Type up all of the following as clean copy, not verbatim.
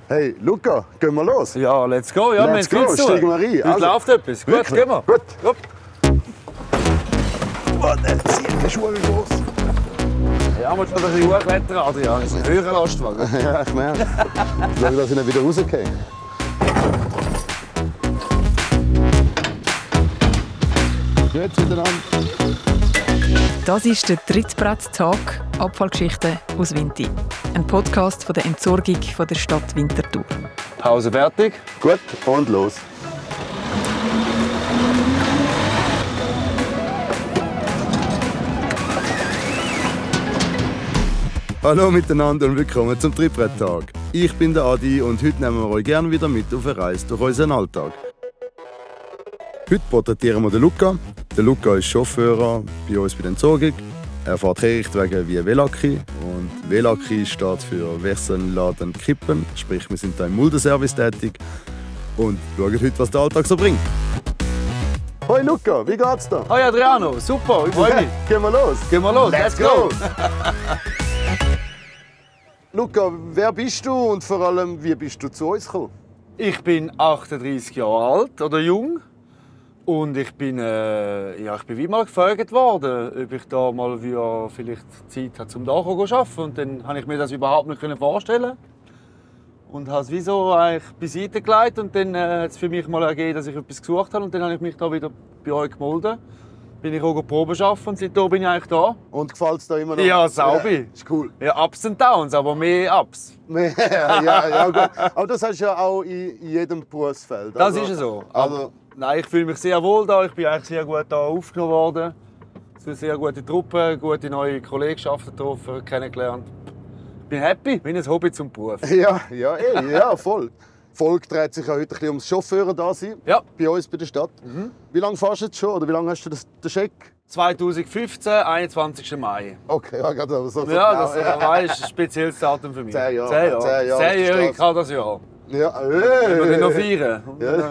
Hey, Luca, gehen wir los? Ja, let's go. Ja, Let's go, steigen wir rein. Heute läuft etwas. Gut, wirklich? gehen wir. Gut. Gut. Oh, der zieht die Schuhe groß. Ja, wir schon ein bisschen hochklettern, Adrian. Das ist ein höherer Lastwagen. Ja, ich merke. Schau, dass ich nicht wieder rausgehe. Jetzt miteinander. Das ist der Trittbrett-Talk Abfallgeschichten aus Winti. Ein Podcast von der Entsorgung von der Stadt Winterthur. Pause fertig. Gut, und los. Hallo miteinander und willkommen zum Trittbrett-Tag. Ich bin der Adi und heute nehmen wir euch gerne wieder mit auf eine Reise durch unseren Alltag. Heute porträtieren wir den Luca. Der Luca ist Chauffeur bei uns bei der Entsorgung. Er fährt Richtwege wie Velaki und Velaki steht für Wechseln, Laden, Kippen. Sprich, wir sind hier im Muldenservice tätig und schauen heute, was der Alltag so bringt. Hoi Luca, wie geht's dir? Hi Adriano, super, ich freue mich. Gehen wir los? Gehen wir los, let's go. Luca, wer bist du und vor allem, wie bist du zu uns gekommen? Ich bin 38 Jahre alt oder jung. Und ich bin wie mal gefragt worden, ob ich da mal vielleicht Zeit habe, um da zu arbeiten. Und dann konnte ich mir das überhaupt nicht vorstellen. Und habe es wie so eigentlich beiseite gelegt. Und dann hat es für mich mal ergeben, dass ich etwas gesucht habe. Und dann habe ich mich da wieder bei euch gemeldet. Bin ich auch Probe arbeiten und seitdem bin ich eigentlich da. Und gefällt es dir immer noch? Ja, sauber. Ja, ist cool. Ja, Ups und Downs, aber mehr Ups. ja, gut. Aber das hast du ja auch in jedem Berufsfeld. Das ist so. Also, Nein, ich fühle mich sehr wohl da. Ich bin eigentlich sehr gut da aufgenommen worden. Es sind sehr gute Truppe, gute neue Kollegschaften getroffen, kennengelernt. Ich bin happy, bin ein Hobby zum Beruf. ja, voll. Die Folge dreht sich ja heute ein bisschen ums Chauffeur da sein. Ja. Bei uns bei der Stadt. Wie lange fährst du jetzt schon? Oder wie lange hast du den Scheck? 2015, 21. Mai. Okay, ja, gerade so. Ja, das ist ein spezielles Datum für mich. 10 Jahre. 10 Jahre. 10-jährig kann das Jahr. Ja, Wir noch feiern.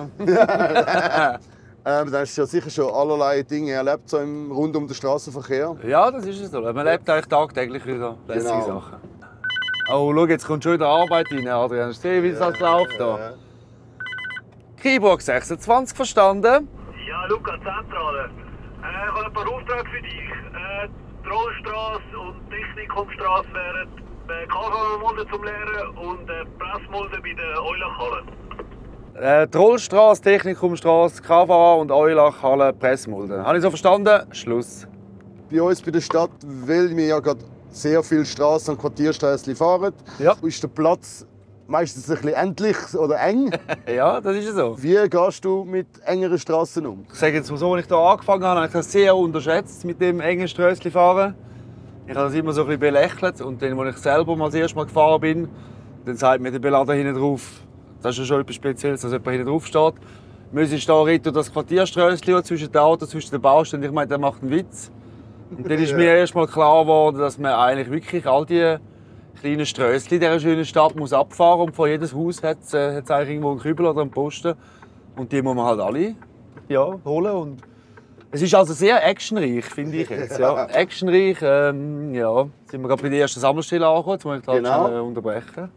Ja. Dann hast du ja sicher schon allerlei Dinge erlebt, so rund um den Straßenverkehr. Ja, das ist es so. Man lebt eigentlich tagtäglich wieder lässige Genau. Sachen. Oh, schau, jetzt kommt schon wieder Arbeit rein, Adrian. Hast du gesehen, wie das läuft da? Keyboard 26, verstanden? Ja, Luca, Zentrale. Ich habe ein paar Aufträge für dich. Die Rollstraße und Technikumstraße wären KV-Mulde zum Leeren und Pressmulde bei der Eulachhalle. Trollstraße, Technikumstraße, KVA und Eulachhalle, Pressmulden. Habe ich so verstanden? Schluss. Bei uns bei der Stadt, weil wir ja gerade sehr viele Straßen und Quartierstraßen fahren, Ja. ist der Platz meistens ein bisschen endlich oder eng. Ja, das ist so. Wie gehst du mit engeren Straßen um? Ich sage jetzt mal so, als ich hier angefangen habe, habe ich das sehr unterschätzt mit dem engen Strössli fahren. Ich habe das immer so ein bisschen belächelt. Und dann, als ich selber mal das erste Mal gefahren bin, dann sagt mir der Belader hinten drauf, das ist ja schon etwas Spezielles, dass jemand hinten drauf steht. Wir müssen da retour das Quartierströssli zwischen den Autos, zwischen den Baustellen. Ich meine, der macht einen Witz. Und dann ist mir erst mal klar geworden, dass man eigentlich wirklich all die kleinen Strössli in dieser schönen Stadt muss abfahren muss. Und vor jedes Haus hat es eigentlich irgendwo einen Kübel oder einen Posten. Und die muss man halt alle holen. Und es ist also sehr actionreich, finde ich jetzt. Ja. Actionreich, sind wir gerade bei der ersten Sammelstelle angekommen. Jetzt muss ich da Genau. schnell unterbrechen.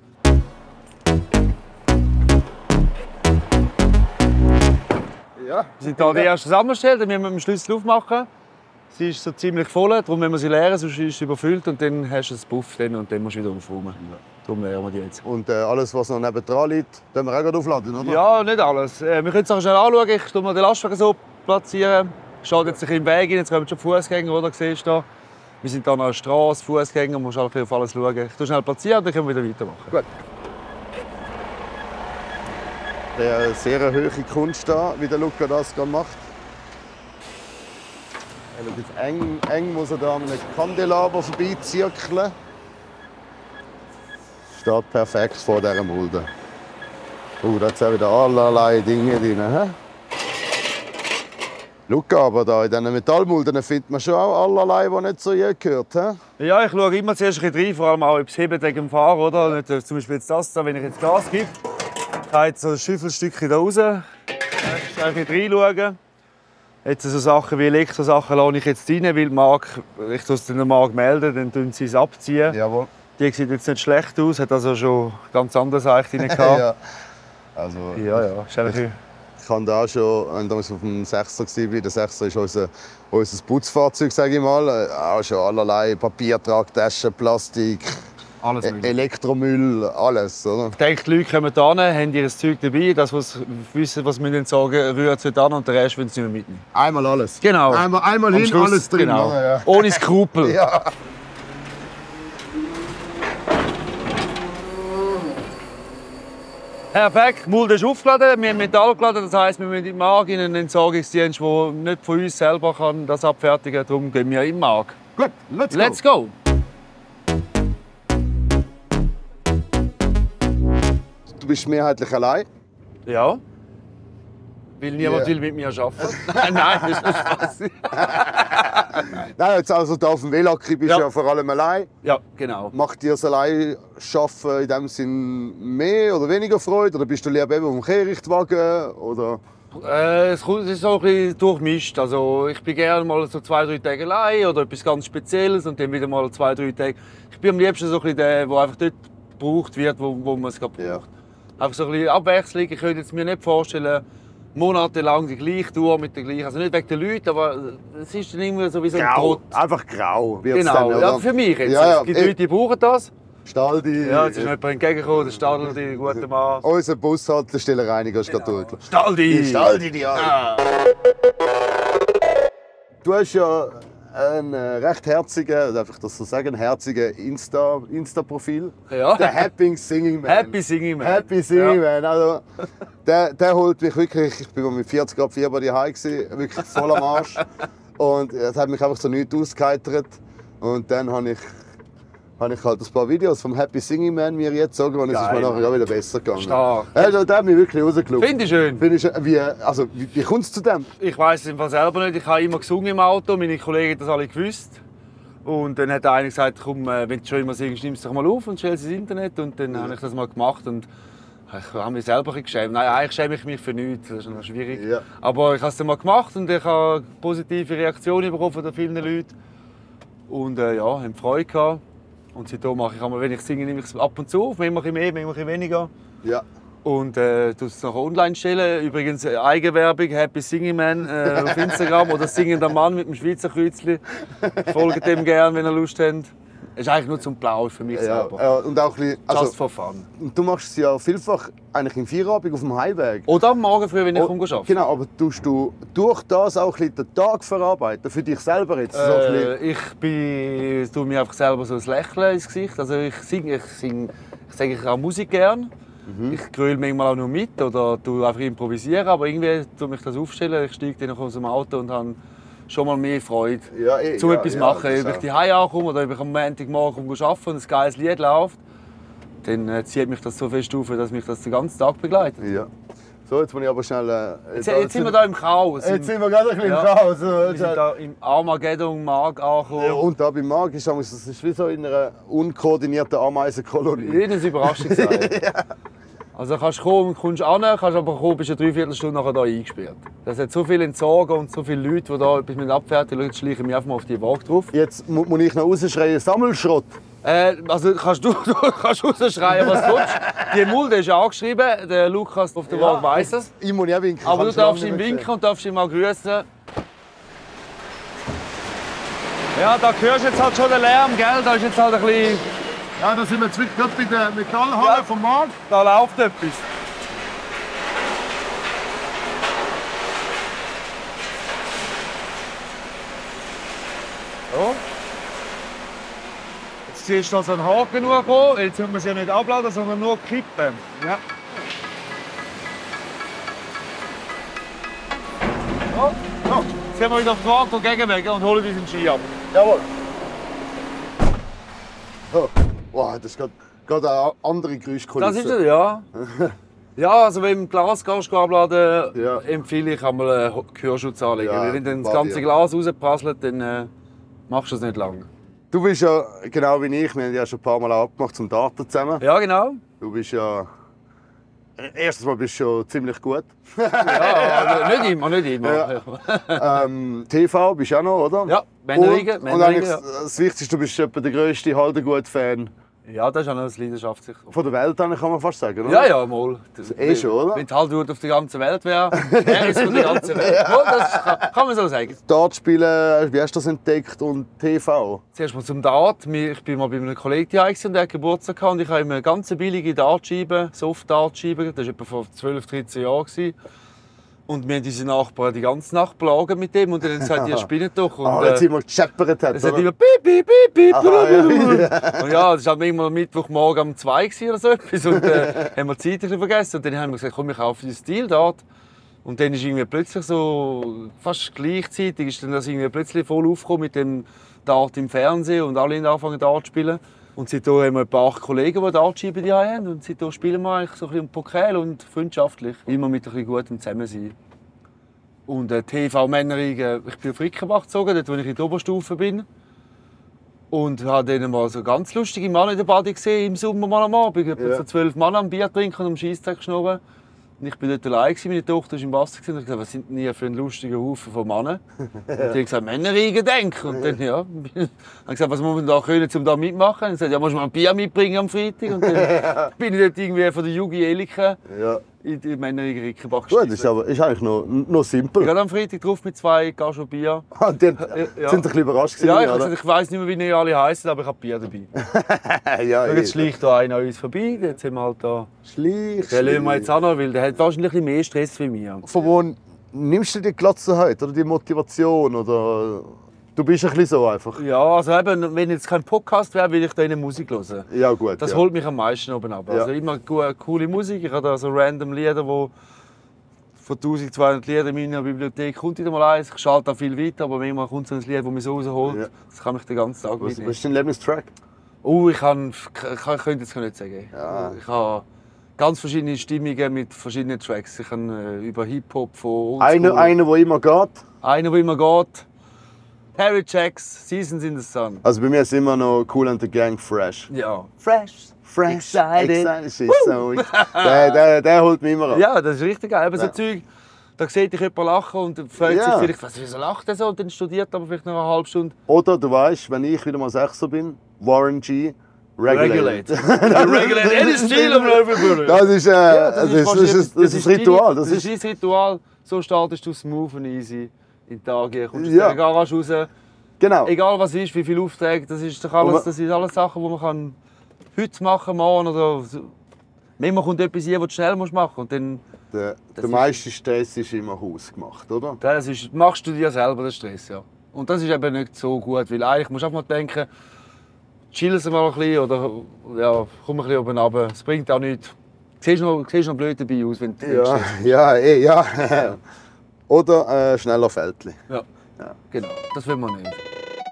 Ja. Wir sind hier an der ersten Sammelstelle, dann müssen wir mit dem Schlüssel aufmachen. Sie ist so ziemlich voll, darum müssen wir sie leeren, sonst ist sie überfüllt und dann hast du einen Puff und dann musst du wieder aufräumen. Darum leeren wir die jetzt. Und alles, was noch nebendran liegt, können wir auch gerade aufladen, oder? Ja, nicht alles. Wir können es auch schnell anschauen. Ich tue mal den Lastwagen so platzieren. Steht jetzt ein bisschen im Weg rein, jetzt kommen schon die Fußgänger, oder? Siehst du da? Wir sind hier an der Straße, Fußgänger, musst auf alles schauen. Ich tue schnell platzieren und dann können wir wieder weitermachen. Gut. Der sehr hohe Kunst da, wie der Luca das gerade macht. Er schaut jetzt eng muss er da an einem Kandelaber vorbeizirkeln. Steht perfekt vor dieser Mulde. Da hat es wieder allerlei Dinge drin. He? Luca, aber da in diesen Metallmulden findet man schon auch allerlei, die nicht so je gehört. He? Ja, ich schaue immer zuerst ein bisschen rein, vor allem auch, ob es hebt wegen dem Fahren, oder? Nicht, zum Beispiel jetzt das da, wenn ich jetzt Gas gebe, kann ich so ein Schüffelstückchen da raus. Ein bisschen reinschauen. Jetzt so Sachen wie Elektrosachen lasse ich jetzt rein, weil die Marke, ich muss es der Marke melden, dann tun sie es abziehen. Jawohl. Die sieht jetzt nicht schlecht aus, hat also schon ganz anderes Eicht drin gehabt. Ja. Also, ja. Ist eigentlich ich kann da schon, wenn ich auf dem 6er war, der 6er ist unser Putzfahrzeug, sage ich mal. Auch schon allerlei Papiertragtaschen, Plastik, alles möglich. Elektromüll, alles. Oder? Ich denke, die Leute kommen hierher, haben ihr Zeug dabei, das, was sie wissen, was sie entsorgen müssen, rühren sie an und den Rest wollen sie nicht mehr mitnehmen. Einmal alles. Genau. Einmal Am hin, Schluss, alles drin. genau. Oder? Ja. Ohne Skrupel. Ja. Perfekt, die Mulde ist aufgeladen, wir haben Metall geladen, das heisst, wir müssen im Markt in einen Entsorgungsdienst, der nicht von uns selber kann das abfertigen kann. Darum gehen wir im Markt. Gut, let's go. Let's go! Du bist mehrheitlich allein. Ja. Weil niemand will mit mir arbeiten. Nein, das ist nicht Spaß. Nein, jetzt also da auf dem Velakri bist du Ja. ja vor allem allein. Ja, genau. Macht dir das allein Arbeiten in dem Sinn mehr oder weniger Freude? Oder bist du lieber eben am Kehrichtwagen? Oder? Es ist so ein bisschen durchmischt. Also, ich bin gerne mal so 2-3 Tage allein oder etwas ganz Spezielles und dann wieder mal 2-3 Tage. Ich bin am liebsten so ein bisschen der, der einfach dort gebraucht wird, wo man es gerade braucht. Ja. Einfach so ein bisschen Abwechslung. Ich könnte jetzt mir nicht vorstellen, monatelang die gleiche Tour mit der gleichen. Also nicht wegen den Leuten, aber es ist dann irgendwie so wie so ein Grau. Trott. Einfach grau wird's Genau, dann, oder? ja, für mich jetzt. Ja, ja. Es gibt Leute, die brauchen das. Staldi. Ja, jetzt ist noch jemand entgegengekommen, der Stadl, der gute Mann. Unser Bushaltestellenreiniger ist gerade durch. Staldi! Staldi, die Ah. Du hast ja einen recht herzigen, darf ich das so sagen, herzigen Insta-Profil. Ja. Der Happy Singing Man. Happy Singing Man. Happy Singing Ja. Man. Also, der holt mich wirklich, ich war mit 40 Grad Fieber daheim, wirklich voll am Arsch. Und es hat mich einfach so nichts ausgeheitert. Und dann habe ich halt ein paar Videos vom Happy Singing Man mir jetzt sagen und es ist mir Geil. nachher auch wieder besser gegangen. Stark. Also, der hat mich wirklich rausgelaufen. Finde ich schön. Wie kommt es zu dem? Ich weiss es im Fall selber nicht. Ich habe immer gesungen im Auto. Meine Kollegen haben das alle gewusst. Und dann hat einer gesagt, komm, wenn du schon immer singst, nimm es doch mal auf und stell es ins Internet. Und dann habe ich das mal gemacht. Und ich habe mich selber ein bisschen geschämt. Nein, eigentlich schäme ich mich für nichts. Das ist noch schwierig. Ja. Aber ich habe es dann mal gemacht und ich habe positive Reaktionen bekommen von vielen Leuten. Und ja, haben Freude gehabt. Und seitdem mache ich einmal, wenn ich singe, nehme ich es ab und zu auf. Manchmal ein bisschen mehr, manchmal ein bisschen weniger. Ja. Und tue es noch online stellen. Übrigens Eigenwerbung, Happy Singing Man auf Instagram oder Singender Mann mit dem Schweizer Kreuzchen. Folgt dem gerne, wenn ihr Lust habt. Es ist eigentlich nur zum Plausch für mich selber. Ja, und auch ein bisschen, also, Just for fun. du machst es ja vielfach eigentlich im Feierabend auf dem Heimweg. Oder am Morgen früh, wenn ich arbeite. Genau, aber tust du durch das auch ein bisschen den Tag verarbeiten? Für dich selber jetzt? So ein bisschen? Ich tue mir einfach selber so ein Lächeln ins Gesicht. Also ich sage ich auch Musik gern. Ich gröle manchmal auch nur mit oder tue einfach improvisieren, aber irgendwie tue mich das aufstellen. Ich steige dann aus dem Auto und habe schon mal mehr Freude, Ja, zum etwas machen. das Ob ich auch. die Hause ankomme oder ob ich am Montagmorgen arbeite und ein geiles Lied läuft, dann zieht mich das so fest auf, dass mich das den ganzen Tag begleitet. Ja. So, jetzt muss ich aber schnell... Jetzt sind wir hier im Chaos. Jetzt sind wir gerade ein bisschen Ja. im Chaos. Wir sind hier im Armageddon Mark angekommen. Ja, und da beim Markt ist es wie so in einer unkoordinierten Ameisenkolonie. Jedes Überraschung sein. Also kannst kommen, kommst an, kannst aber kommen, bist eine Dreiviertelstunde nachher hier eingesperrt. Es hat so viele Entsorger und so viele Leute, die da etwas abfertigen. Jetzt schleiche ich mich einfach mal auf die Waage drauf. Jetzt muss ich noch rausschreien, Sammelschrott. Also kannst du kannst rausschreien, was du willst. Die Mulde ist angeschrieben, der Lukas auf der Waage weiss es. Ich muss ja winken. Aber du kannst darfst lange ihm nicht mehr winken und darfst ihn mal grüßen. Ja, da hörst du jetzt halt schon den Lärm, gell? Da ist jetzt halt ein bisschen... sehen. Ja, da sind wir jetzt gerade bei der Metallhalle Ja. vom Markt. Da läuft etwas. So. Jetzt siehst du, dass ein Haken kommt. Jetzt müssen wir sie ja nicht abladen, sondern nur kippen. Ja. So. So. Jetzt gehen wir wieder auf den Traktor gegenweg und holen unseren Ski ab. Jawohl. Oh. Wow, das ist gerade eine andere Geräuschkulisse. Das ist es, ja. Ja, also wenn du im Glas gehst, abladen, Ja. empfehle ich einmal einen Gehörschutz anlegen. Ja, Weil wenn dann das warte, ganze ja. Glas rausprasselt, dann machst du es nicht lange. Du bist ja genau wie ich, wir haben ja schon ein paar Mal abgemacht zum Daten zusammen. Ja, genau. Du bist ja... Erstens mal bist du schon ziemlich gut. Ja, also nicht immer, nicht immer. Ja, TV bist du auch noch, oder? ja Männerliga. Und eigentlich das Wichtigste, du bist etwa der grösste Haldengut-Fan Ja, das ist auch noch eine Leidenschaft. Von der Welt an kann man fast sagen, oder? Ja, ja, mal. Schon, oder? Wenn es halt gut auf der ganzen Welt wäre, wäre es von der ganzen Welt. Mal, das kann man so sagen. Dart spielen, wie hast du das entdeckt und TV? Zuerst mal zum Dart. Ich war mal bei einem Kollegen daheim und der hatte Geburtstag gehabt, und ich habe ihm eine ganz billige Dartscheibe, Soft-Dartscheibe, das war etwa vor 12, 13 Jahren. Und wir haben unsere Nachbarn die ganze Nacht plagen mit dem und dann haben sie gesagt, ihr spinnt doch. Und, Wenn es immer gescheppert hat, es hat oder? immer piep, piep, piep, piep. Aha, ja. Und ja, das war halt irgendwann Mittwochmorgen um 2 oder so etwas. Und haben wir die Zeit ein bisschen vergessen. Und dann haben wir gesagt, komm, ich kaufe einen Stil dort. Und dann ist irgendwie plötzlich so, fast gleichzeitig, ist dann das irgendwie plötzlich voll aufgekommen mit dem Dart im Fernsehen und alle haben angefangen Dart zu spielen. Und seitdem haben wir ein paar 8 Kollegen, die Dartscheiben haben. Und seitdem spielen wir eigentlich so ein bisschen Pokal und freundschaftlich. Immer mit ein bisschen gutem Zusammensein. Und TV-Männerung, ich bin auf Rickenbach gezogen, dort wo ich in der Oberstufe bin. Und habe dann mal so ganz lustige Männer in der Bade gesehen, im Sommer mal am Abend. Etwa so 12 Männer am Bier trinken und am Scheisstag schnurren. Und ich war dort allein, meine Tochter war im Wasser und ich gesagt, was sind denn hier für ein lustiger Haufen von Männern? Und die haben gesagt, Männerriegen denken. Und dann, ja, habe gesagt, was muss man da können, um da mitmachen? Und ich gesagt, ja, muss man ein Bier mitbringen am Freitag? Und dann bin ich dort irgendwie von der Jugi Eliken in die Männerriegen Rickenbach Gut, gestiegen. ist eigentlich noch simpel. Ich hatte am Freitag drauf mit 2 Gagen Bier. Die sind ein bisschen überrascht gewesen, Ja, ich, oder? gesagt, ich weiss nicht mehr, wie die alle heißen, aber ich habe Bier dabei. Ja, Und jetzt schleicht da einer an uns vorbei. Jetzt sind wir halt da. Den lassen wir jetzt auch noch, weil der hat wahrscheinlich ein bisschen mehr Stress wie mir. Von wo nimmst du die Gelassenheit oder die Motivation? Oder du bist ein bisschen so einfach? Ja, also eben, wenn jetzt kein Podcast wäre, würde ich da Musik hören. Ja, gut. Das ja. holt mich am meisten oben ab. Also immer coole Musik. Ich habe da so random Lieder, wo von 1200 Liedern in meiner Bibliothek kommt wieder mal eins. Ich schalte da viel weiter, aber manchmal kommt so ein Lied, das mich so rausholt. Ja. Das kann mich den ganzen Tag Was mitnehmen. ist dein Lieblingstrack? Ich könnte jetzt nicht sagen. Ja. Ich habe ganz verschiedene Stimmungen mit verschiedenen Tracks. Ich habe über Hip-Hop von Oldschool. Einer, der immer geht. Einer, der immer geht. Harry Jacks, Seasons in the Sun. Also bei mir ist immer noch Kool and the Gang fresh. Ja. Fresh. Fresh, Excited. shit, so. der holt mich immer ab. Ja, das ist richtig geil. Eben so Ja. Zeug, da sieht dich jemand lachen und fragt Ja. sich vielleicht, wieso lacht er so? Und dann studiert aber vielleicht noch eine halbe Stunde. Oder du weißt, wenn ich wieder mal 6er bin, Warren G. Regulate. Regulate. Any steel of everybody. Das ist das ein Ritual. Das ist dein Ritual. So startest du smooth und easy in den Tag. Kommst aus Ja. der Garage raus. Genau. Egal was ist, wie viele Aufträge, das ist doch alles, das sind alles Sachen, die man kann heute machen, morgen oder so. Manchmal kommt etwas hier, was du schnell machen musst. Und dann, Der ist- meiste Stress ist immer hausgemacht, oder? machst du dir selber den Stress. Ja. Und das ist eben nicht so gut, weil eigentlich musst du einfach mal denken, chillst du mal ein bisschen oder ja, komm ein bisschen oben runter. Es bringt auch nichts. Du siehst noch blöd dabei aus, wenn du Ja. Oder schneller Feldli. Ja. Genau, das will man nicht.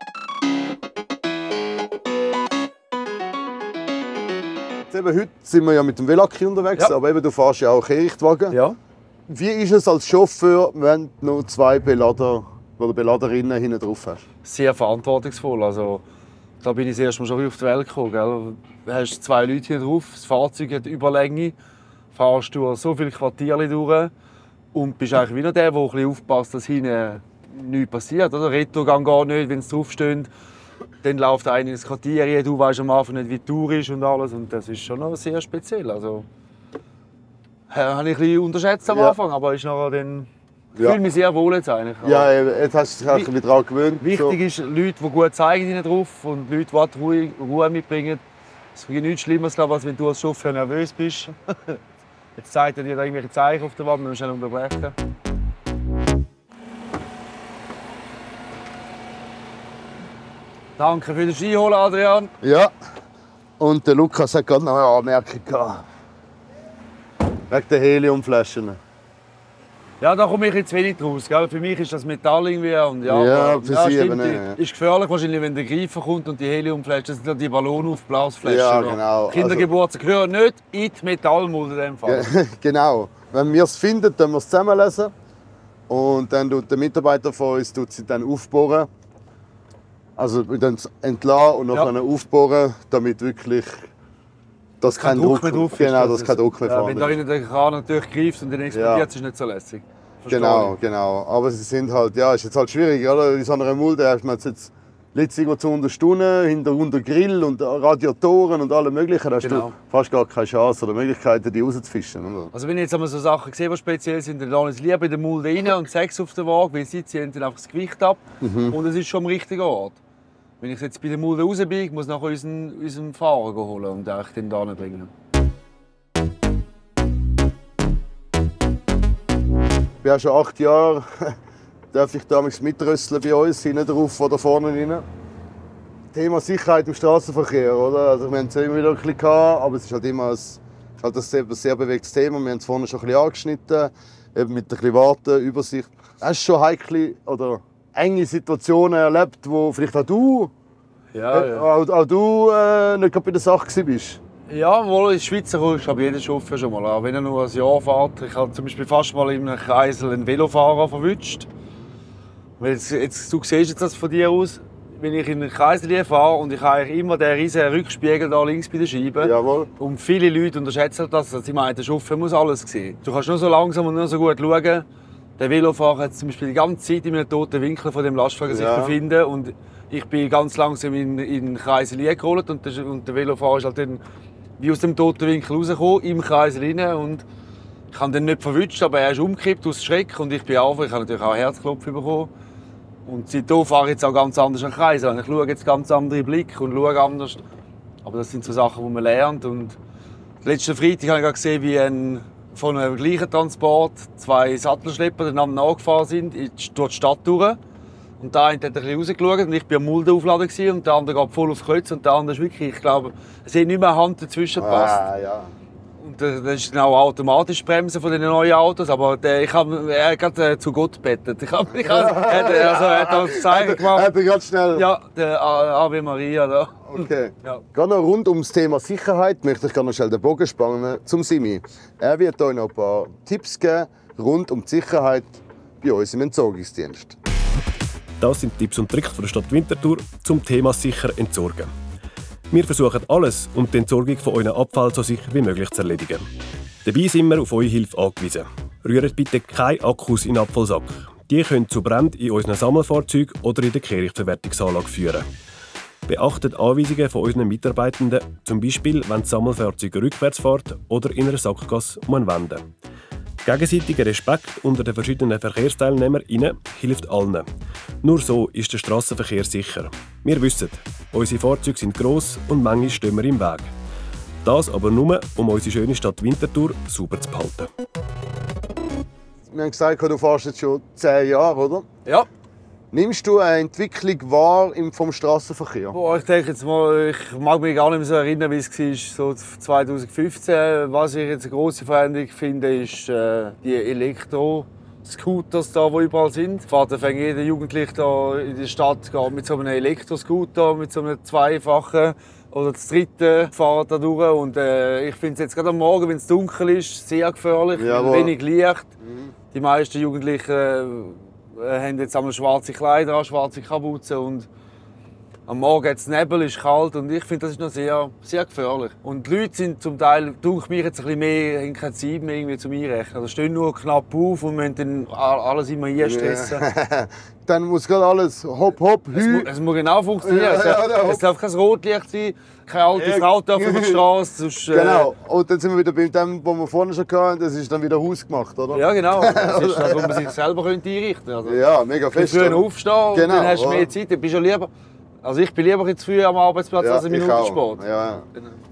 Jetzt eben, heute sind wir ja mit dem Velaki unterwegs, Ja. aber eben, du fährst ja auch Kehrichtwagen. Ja. Wie ist es als Chauffeur, wenn du noch 2 Belader oder Beladerinnen hinten drauf hast? Sehr verantwortungsvoll. Also, da bin ich das erste Mal schon auf die Welt gekommen. Gell? Du hast 2 Leute hier drauf, das Fahrzeug hat Überlänge, fahrst du so viele Quartiere durch und bist eigentlich wieder der ein bisschen aufpasst, dass hinten nichts passiert. Oder? Retourgang geht nicht, wenn es draufsteht. Dann läuft einer ins Quartier, du weißt am Anfang nicht, wie die Tour ist und alles. Und das ist schon noch sehr speziell. Also, habe ich ein bisschen unterschätzt am Ja. Anfang, aber ist nachher dann... Ich Ja. fühle mich sehr wohl jetzt eigentlich. Ja, jetzt hast du dich wieder daran gewöhnt. Wichtig ist, Leute, die gut zeigen hinten drauf und Leute, die Ruhe mitbringen. Es gibt nichts Schlimmeres, glaube ich, als wenn du als Chauffeur nervös bist. Jetzt zeigt er dir da irgendwelche Zeichen auf der Wand, wir müssen schnell unterbrechen. Danke für das Skiholen, Adrian. Ja. Und der Lukas hat gerade noch eine Anmerkung gehabt. Wegen der Heliumflaschen. Ja, da komme ich jetzt wenig draus. Gell? Für mich ist das Metall irgendwie. Und Ja, aber- für Sie stimmt, eben nicht, ja. Ist gefährlich wahrscheinlich, wenn der Greifer kommt und die Heliumflaschen, das sind ja die Ballonaufblasflaschen. Ja, oder? genau. Kindergeburtstag gehören nicht in die Metallmulde in dem Fall. Genau. Wenn wir es finden, dann wir es zusammenlesen. Und dann tut der Mitarbeiter von uns sie dann aufbohren. Also wir dann entladen und Ja. nachher aufbohren, damit wirklich dass kein Druck mehr drauf ist. Genau, dass kein Druck mehr ja, wenn da vorhanden innen der Kran natürlich greift und dann explodiert, ist es nicht so lässig. Verstehe Genau. Aber sie sind halt, ja, ist jetzt halt schwierig, oder? In so einer Mulde hast man jetzt letztlich irgendwo zu unterstunden, unter Grill und Radiatoren und allem Möglichen. Da hast Genau. du fast gar keine Chance oder Möglichkeiten, die rauszufischen. Oder? Also wenn ich jetzt einmal so Sachen sehe, die speziell sind, dann lasse ich es lieber in der Mulde rein und 6 auf der Waage, weil sie ziehen dann einfach das Gewicht ab und es ist schon am richtigen Ort. Wenn ich jetzt bei der Mulde rausbiege, muss ich nachher unseren Fahrer holen und den da bringen. Ich bin ja schon 8 Jahre, darf ich damals mitrösseln bei uns, hinten drauf oder vorne rein. Thema Sicherheit im Straßenverkehr, oder? Also wir haben es immer wieder ein bisschen gehabt, aber es ist halt immer ein sehr bewegtes Thema. Wir haben es vorne schon ein bisschen angeschnitten, eben mit ein bisschen Warten, Übersicht. Hast du schon heikle oder enge Situationen erlebt, wo vielleicht auch du, auch du nicht gerade bei der Sache warst? Ja, wohl in der Schweiz ist glaube jeder Chauffeur schon mal. Auch wenn er nur ein Jahr fährt. Ich habe zum Beispiel fast mal in einem Kreisel einen Velofahrer verwünscht. Weil du siehst das von dir aus, wenn ich in einen Kreisel fahre und ich habe immer den riesigen Rückspiegel da links bei der Scheibe. Jawohl. Und viele Leute unterschätzen das. Sie meinen, der Chauffeur muss alles sehen. Du kannst nur so langsam und nur so gut schauen. Der Velofahrer hat zum Beispiel die ganze Zeit in einem toten Winkel von dem Lastwagen sich befinden. Und ich bin ganz langsam in den Kreisel eingerollt und der Velofahrer ist halt dann wie aus dem toten Winkel rausgekommen, im Kreisel rein. Und ich habe den nicht verwünscht, aber er ist umgekippt aus Schreck und ich bin auf. Ich habe natürlich auch einen Herzklopfen bekommen. Und seitdem fahre ich jetzt auch ganz anders an den Kreisel. Ich schaue jetzt ganz andere Blicke und schaue anders. Aber das sind so Sachen, die man lernt. Und letzten Freitag habe ich gesehen, wie von einem gleichen Transport 2 Sattelschlepper einander nachgefahren sind durch die Stadt durch. Und der eine hat ein bisschen rausgeschaut und ich war am Mulden aufladen und der andere geht voll aufs Kreuz und der andere ist wirklich, ich glaube, es hat nicht mehr eine Hand dazwischen gepasst. Ja. Und das ist dann auch automatisch Bremsen von den neuen Autos, aber er hat gerade zu Gott gebettet. Er hat das Zeichen gemacht. Hat er ganz schnell. Ja, der Ave Maria da. Okay. Ja. Gerade noch rund ums Thema Sicherheit möchte ich gerne noch schnell den Bogen spannen zum Simi. Er wird euch noch ein paar Tipps geben rund um die Sicherheit bei uns im Entsorgungsdienst. Das sind Tipps und Tricks von der Stadt Winterthur zum Thema sicher entsorgen. Wir versuchen alles, um die Entsorgung von euren Abfall so sicher wie möglich zu erledigen. Dabei sind wir auf eure Hilfe angewiesen. Rührt bitte keine Akkus in den Abfallsack. Die können zu Bränden in unseren Sammelfahrzeugen oder in der Kehrichtverwertungsanlage führen. Beachtet Anweisungen von unseren Mitarbeitenden, zum Beispiel, wenn das Sammelfahrzeug rückwärts fährt oder in einer Sackgasse wenden muss. Gegenseitiger Respekt unter den verschiedenen VerkehrsteilnehmerInnen hilft allen. Nur so ist der Strassenverkehr sicher. Wir wissen, unsere Fahrzeuge sind gross und manchmal stehen wir im Weg. Das aber nur, um unsere schöne Stadt Winterthur sauber zu behalten. Wir haben gesagt, du fährst jetzt schon 10 Jahre, oder? Ja. Nimmst du eine Entwicklung wahr vom Strassenverkehr? Boah, ich denke jetzt mal, ich mag mich gar nicht mehr so erinnern, wie es war, so 2015. Was ich jetzt eine grosse Veränderung finde, ist die Elektro-Scooters, die überall sind. Fährt jeder Jugendliche da in der Stadt mit so einem Elektroscooter, mit so einem zweifachen oder das dritte Fahrt da durch. Und ich finde es jetzt gerade am Morgen, wenn es dunkel ist, sehr gefährlich, wenig Licht. Die meisten Jugendlichen haben jetzt einmal schwarze Kleider an, schwarze Kapuzen und am Morgen hat es Nebel, ist kalt und ich finde, das ist noch sehr, sehr gefährlich. Und die Leute sind zum Teil, durch mich jetzt ein bisschen mehr, haben keine Zeit mehr irgendwie zum Einrechnen. Also stehen nur knapp auf und müssen dann alles immer einstressen. Dann muss gerade alles hopp, hopp, hü. Es muss genau funktionieren. Es darf kein Rotlicht sein, keine alte Frau darf über die Straße. Sonst, Genau. Und dann sind wir wieder bei dem, was wir vorhin schon hatten. Das ist dann wieder hausgemacht, oder? Ja, genau. Das ist das, wo man sich selber einrichten könnte. Also, ja, mega fest. Früher aufstehen und genau, dann hast du mehr Zeit. Dann bist du lieber, also ich bin lieber jetzt früh am Arbeitsplatz als ein Minutensport. Ja.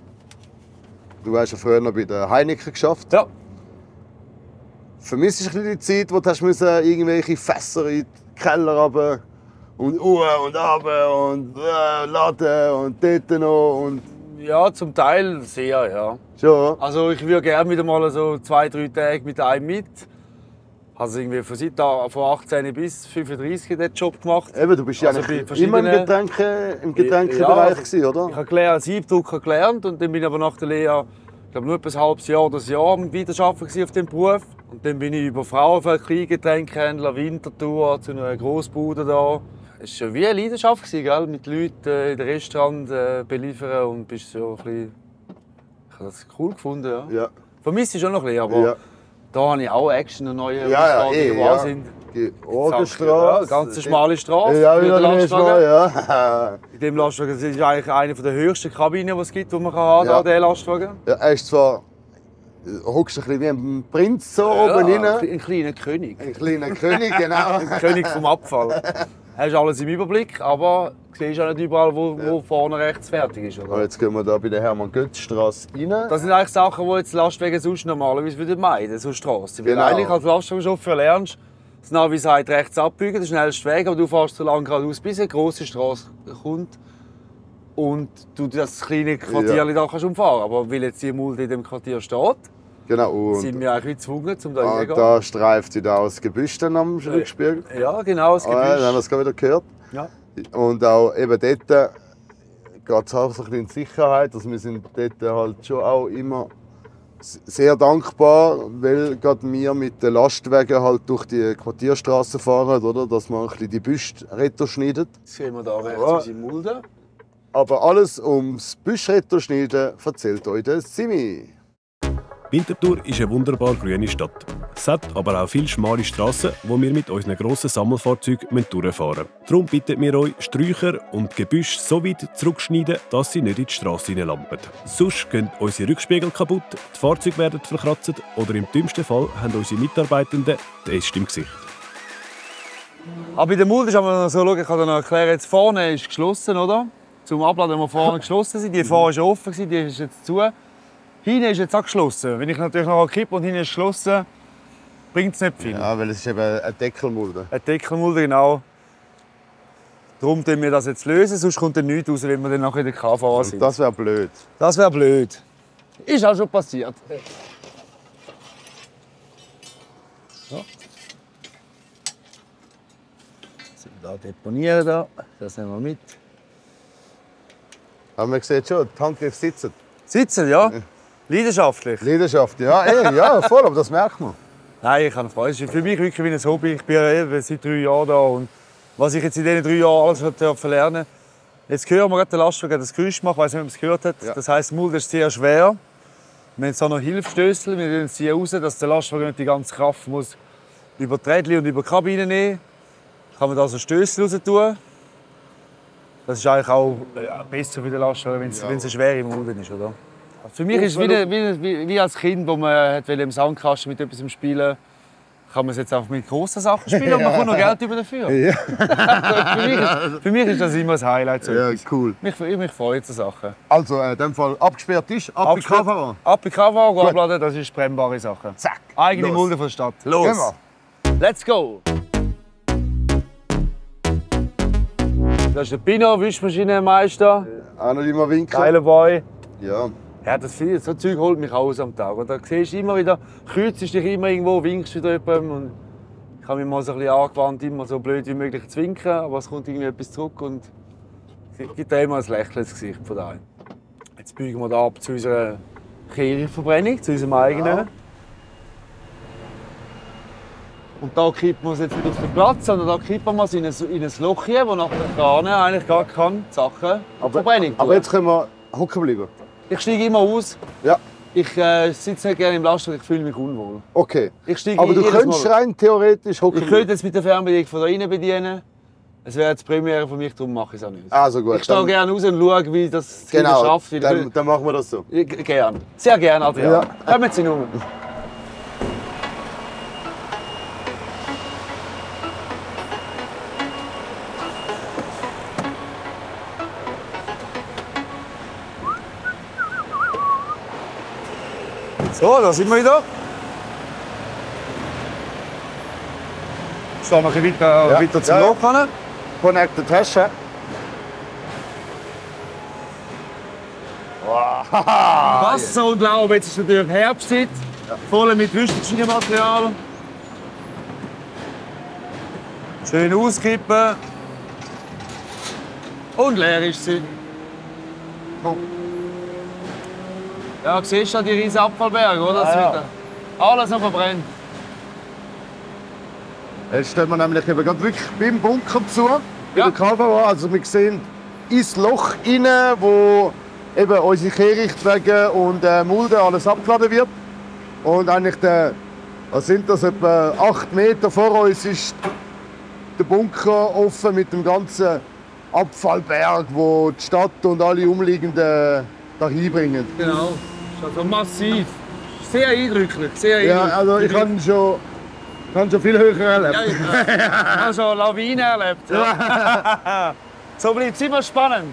Du hast ja früher noch bei der Heineken geschafft. Ja. Vermisst du ein bisschen die Zeit, wo du irgendwelche Fässer in den Keller runter und runter und laden und dort noch und... Ja, zum Teil sehr, ja. Schon? Also ich würde gerne wieder mal so 2-3 Tage mit einem mit. Also irgendwie von 18 bis 35 den Job gemacht. Eben, du bist ja Also immer im Getränkebereich gewesen, oder? Ich habe Siebdrucker gelernt und dann bin ich aber nach der Lehre, ich glaube, nur etwa ein halbes Jahr oder ein Jahr am Weiterarbeiten auf diesem Beruf. Und dann bin ich über Frauenfeld, Kleingetränkehändler, Winterthur zu einer Grossbude da. Es war wie eine Leidenschaft, gell? Mit Leuten in den Restaurant beliefern und bist so ein bisschen... Ich habe das cool gefunden, ja. Ja. Vermisse ich schon noch ein bisschen, aber Ja. da habe ich auch Action und neue Ja, Herausforderungen, die ja. sind. Georgenstraße. Ja, ganz schmale Straße Ja, für wieder den Lastwagen. ja. In dem Lastwagen ist eigentlich eine der höchsten Kabinen, die es gibt, die man haben kann, dieser Lastwagen. Ja, er ist zwar... Hockst ein bisschen wie ein Prinz so oben rein. Ein kleiner König. Ein kleiner König, genau. Ein König vom Abfall. Du hast alles im Überblick, aber du siehst auch nicht überall, wo vorne rechts fertig ist. Oder? Und jetzt gehen wir hier bei der Hermann-Götz-Straße rein. Das sind eigentlich Sachen, die jetzt Lastwagen sonst normalerweise meiden, so Strassen. Weil Genau. eigentlich als Lastwagenchauffeur lernst, das Navi sagt rechts abbiegen, der schnellste Weg, aber du fährst so lange geradeaus, bis eine grosse Straße kommt und du das kleine Quartier da kannst umfahren. Aber weil jetzt die Mulde in dem Quartier steht, Genau. Und sind wir eigentlich gezwungen, um da hinzugehen. da streift sie da das Gebüsch dann am Rückspiegel. Ja, genau, das Gebüsch. Dann haben wir es gerade wieder gehört. Ja. Und auch eben dort geht es auch so ein bisschen in Sicherheit. Also wir sind dort halt schon auch immer sehr dankbar, weil gerade wir mit den Lastwagen halt durch die Quartierstraße fahren, oder? Dass man ein bisschen die Büsche schneiden. Jetzt sehen wir da rechts Ja. unsere Mulde. Aber alles ums Büschschneiden erzählt euch der Simi. Winterthur ist eine wunderbar grüne Stadt. Es hat aber auch viele schmale Strassen, wo wir mit unseren grossen Fahrzeugfahrzeugen durchfahren müssen. Darum bitten wir euch, Sträucher und Gebüsch so weit zurückschneiden, dass sie nicht in die Strasse hineinlampen. Sonst gehen unsere Rückspiegel kaputt, die Fahrzeuge werden verkratzt oder im dümmsten Fall haben unsere Mitarbeitenden die Äste im Gesicht. Aber bei der Mulde ist aber noch so, schau, ich kann dir noch erklären, jetzt vorne ist geschlossen, oder? Zum Abladen, wenn wir vorne geschlossen sind. Die vorne war offen, die ist jetzt zu. Hinten ist jetzt auch geschlossen. Wenn ich natürlich noch kippe und hinten ist geschlossen, bringt es nicht viel. Ja, weil es ist eben eine Deckelmulde. Eine Deckelmulde, genau. Darum lösen wir das jetzt lösen, sonst kommt dann nichts raus, wenn wir dann nachher in der KV sind. Das wäre blöd. Das wäre blöd. Ist auch schon passiert. So. So, da deponieren, das nehmen wir mit. Aber man sieht schon, die Handgriffe sitzen. Sitzen, ja? Leidenschaftlich. Leidenschaft, ja, ja, voll, aber das merkt man. Nein, ich habe Freude. Es ist für mich wirklich wie ein Hobby. Ich bin ja seit 3 Jahren da und was ich jetzt in diesen 3 Jahren alles lernen durfte. Jetzt hören wir gerade den Lastwagen das Geräusch machen, ich weiß nicht, ob man es gehört hat. Ja. Das heisst, die Mulde ist sehr schwer. Wir haben so noch Hilfsstößel, wir ziehen raus, dass der Lastwagen nicht die ganze Kraft muss über die Rädchen und über die Kabine nehmen. Kann man da so Stößel raus tun. Das ist eigentlich auch besser für den Lastwagen, wenn es eine schwere Mulde ist, oder? Für mich ist es wie als Kind, wo man im Sandkasten mit etwas spielen kann man es jetzt auch mit grossen Sachen spielen und man bekommt noch Geld über dafür. Ja. für mich ist das immer das Highlight. So Ja, etwas. cool. Mich freut so Sachen. Also, in dem Fall abgesperrt ist, ab in die KV. Ab in die KV, abladen, das ist brennbare Sache. Zack. Eigene Los. Mulde von der Stadt. Gehen Los! wir. Let's go! Das ist der Pino, Wischmaschinenmeister. Auch noch immer winken. Geiler Boy. Ja. Ja, das viel, so Zeug holt mich aus am Tag. Und da siehst du immer wieder, kreuzt dich immer irgendwo, winkst wieder jemandem. Und ich habe mich mal so ein bisschen angewandt, immer so blöd wie möglich zu winken, aber es kommt irgendwie etwas zurück und es gibt da immer ein Lächeln ins Gesicht von daheim. Jetzt biegen wir da ab zu unserer Kehrichtverbrennung, zu unserem eigenen. Ja. Und da kippen wir es jetzt nicht auf den Platz, sondern da kippen wir es in ein Loch hier, wo nach der Krane eigentlich gar keine Sachen Verbrennung Aber jetzt können wir hocken bleiben. Ich steige immer aus. Ja. Ich sitze nicht gerne im Lastwagen, ich fühle mich unwohl. Okay. Ich steige Aber du jedes könntest Mal. rein theoretisch hocken Ich könnte jetzt mit der Fernbedienung von da innen bedienen. Es wäre jetzt Premiere für mich, darum mache ich es auch nicht. Also gut. Ich stehe gerne raus und schaue, wie das Kind Genau, schafft. dann machen wir das so. Gerne. Sehr gerne, Adrian. Ja. Kommen Sie nur. So, da sind wir wieder. Stehen wir ein bisschen weiter zum Ja, ja. Loch hin. Connect die Tasche. Was so unglaublich, jetzt ist natürlich Herbstzeit, voll mit Wischmaschinenmaterial. Schön auskippen. Und leer ist sie. Ja, siehst du die riesen Abfallberge, oder? Das Ja, wird alles noch verbrennt. Jetzt stehen wir nämlich eben gerade wirklich beim Bunker zu, bei Ja. der KVA. Also wir sehen ins Loch rein, wo eben unsere Kehrichtwege und Mulde alles abgeladen wird. Und eigentlich der Was sind das? Etwa 8 Meter vor uns ist der Bunker offen mit dem ganzen Abfallberg, wo die Stadt und alle Umliegenden da hinbringen. Genau, das ist also massiv. Sehr eindrücklich, sehr Ja, eindrücklich. also ich habe schon viel höher erlebt. Ja, ich habe schon Lawinen erlebt. Ja. So bleibt es immer spannend.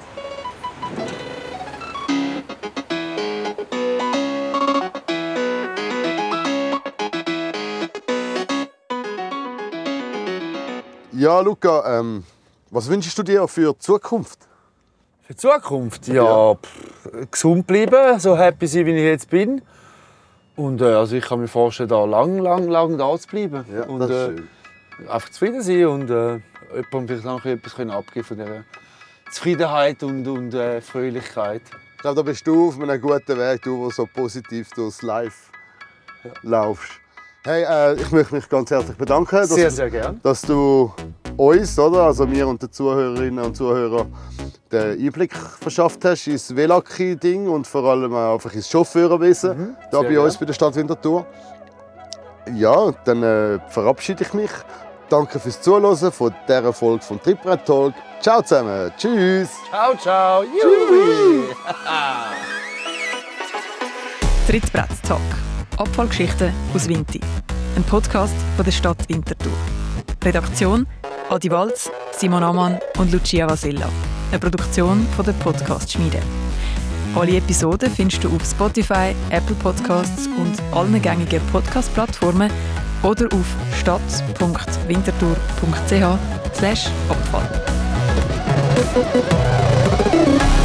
Ja, Luca, was wünschst du dir für die Zukunft? Für die Zukunft? Ja, gesund bleiben, so happy sein, wie ich jetzt bin. Und also ich kann mir vorstellen, da lang da zu bleiben. Ja, und das ist schön. einfach zufrieden sein und jemandem vielleicht noch etwas abgeben von dieser Zufriedenheit und Fröhlichkeit. Ich glaube, da bist du auf einem guten Weg, du, der so positiv durchs Live laufst. Hey, ich möchte mich ganz herzlich bedanken, Sehr gern. dass du uns, oder, also mir und den Zuhörerinnen und Zuhörern, den Einblick verschafft hast ins Velaki-Ding und vor allem auch einfach ins Chauffeurwesen da bei uns bei der Stadt Winterthur. Ja, dann verabschiede ich mich. Danke fürs Zuhören von dieser Folge vom Trittbrett Talk. Ciao zusammen. Tschüss. Ciao. Juhu. Trittbrett Talk. Abfallgeschichten aus Winti. Ein Podcast von der Stadt Winterthur. Redaktion Adi Walz, Simon Amann und Lucia Vasella. Eine Produktion von der Podcast-Schmiede. Alle Episoden findest du auf Spotify, Apple Podcasts und allen gängigen Podcast-Plattformen oder auf stadt.winterthur.ch/Abfall.